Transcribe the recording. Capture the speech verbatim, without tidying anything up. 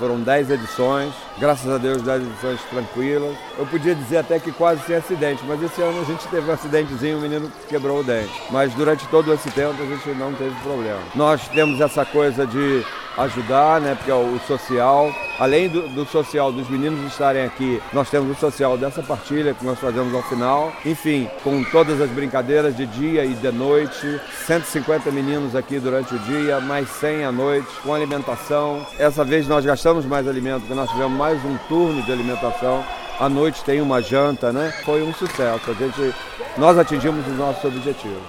foram dez edições, graças a Deus dez edições tranquilas. Eu podia dizer até que quase sem acidente, mas esse ano a gente teve um acidentezinho, o menino quebrou o dente. Mas durante todo esse tempo a gente não teve problema. Nós temos essa coisa de ajudar, né, porque é o social, além do, do social dos meninos estarem aqui, nós temos o social dessa partilha que nós fazemos ao final, enfim, com todas as brincadeiras de dia e de noite, cento e cinquenta meninos aqui durante o dia, mais cem à noite, com alimentação. Essa vez nós gastamos mais alimento, porque nós tivemos mais um turno de alimentação. À noite tem uma janta, né? Foi um sucesso. A gente, nós atingimos os nossos objetivos.